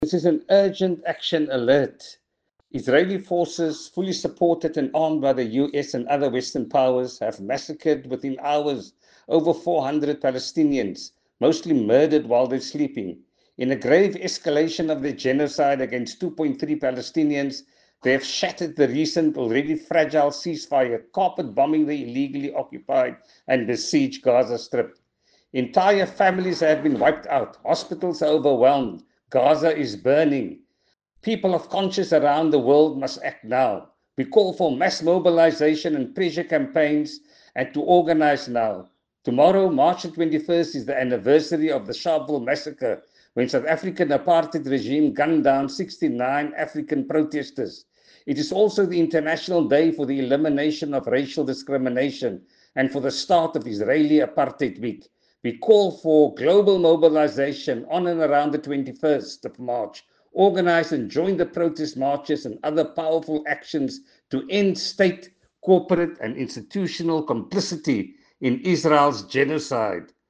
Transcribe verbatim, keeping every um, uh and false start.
This is an urgent action alert. Israeli forces, fully supported and armed by the U S and other Western powers, have massacred within hours over four hundred Palestinians, mostly murdered while they're sleeping. In a grave escalation of their genocide against two point three Palestinians, they have shattered the recent, already fragile ceasefire, carpet bombing the illegally occupied and besieged Gaza Strip. Entire families have been wiped out. Hospitals are overwhelmed. Gaza is burning. People of conscience around the world must act now. We call for mass mobilization and pressure campaigns and to organize now. Tomorrow, March the twenty-first, is the anniversary of the Sharpeville massacre, when South African apartheid regime gunned down sixty-nine African protesters. It is also the International Day for the Elimination of Racial Discrimination and for the start of Israeli Apartheid Week. We call for global mobilization on and around the twenty-first of March. Organize and join the protest marches and other powerful actions to end state, corporate, and institutional complicity in Israel's genocide.